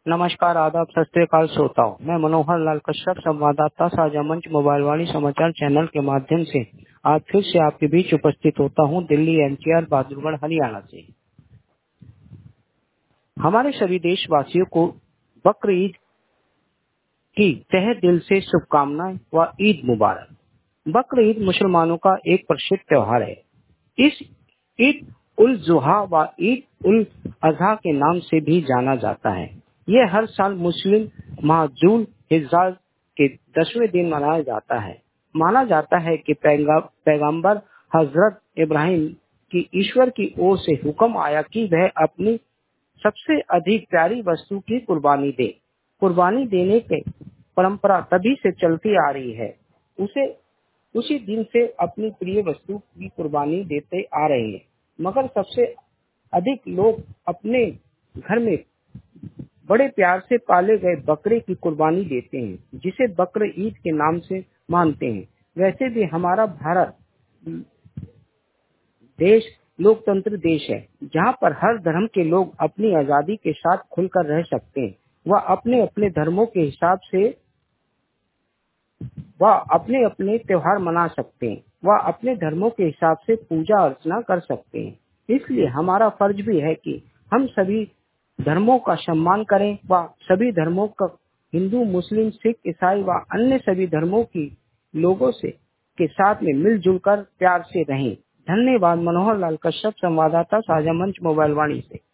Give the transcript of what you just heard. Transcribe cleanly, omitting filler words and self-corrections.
नमस्कार, आदाब, सत श्री अकाल श्रोताओं। मैं मनोहर लाल कश्यप, संवाददाता साझा मंच मोबाइल वाणी समाचार चैनल के माध्यम से आज फिर से आपके बीच उपस्थित होता हूं, दिल्ली एनसीआर बहादुरगढ़ हरियाणा से। हमारे सभी देशवासियों को बकर ईद की तहे दिल से शुभकामनाएं व ईद मुबारक। बकर ईद मुसलमानों का एक प्रसिद्ध त्योहार है। इस ईद उल जुहा व ईद उल अजहा के नाम से भी जाना जाता है। यह हर साल मुस्लिम माह जुल हिज्जा के 10वें दिन मनाया जाता है। माना जाता है कि पैगंबर हजरत इब्राहिम की ईश्वर की ओर से हुक्म आया कि वह अपनी सबसे अधिक प्यारी वस्तु की कुर्बानी दे। कुर्बानी देने की परंपरा तभी से चलती आ रही है। उसी दिन से अपनी प्रिय वस्तु की कुर्बानी देते आ रहे हैं। मगर सबसे अधिक लोग अपने घर में बड़े प्यार से पाले गए बकरे की कुर्बानी देते हैं, जिसे बकर ईद के नाम से मानते हैं। वैसे भी हमारा भारत देश लोकतंत्र देश है, जहां पर हर धर्म के लोग अपनी आजादी के साथ खुलकर रह सकते हैं। वह अपने अपने धर्मों के हिसाब से वह अपने अपने त्योहार मना सकते हैं। वह अपने धर्मों के हिसाब से पूजा अर्चना कर सकते हैं। इसलिए हमारा फर्ज भी है कि हम सभी धर्मों का सम्मान करें व सभी धर्मों का, हिंदू, मुस्लिम, सिख, ईसाई व अन्य सभी धर्मों की लोगों से के साथ में मिलजुल कर प्यार से रहें। धन्यवाद। मनोहर लाल कश्यप, संवाददाता साझा मंच मोबाइल वाणी से।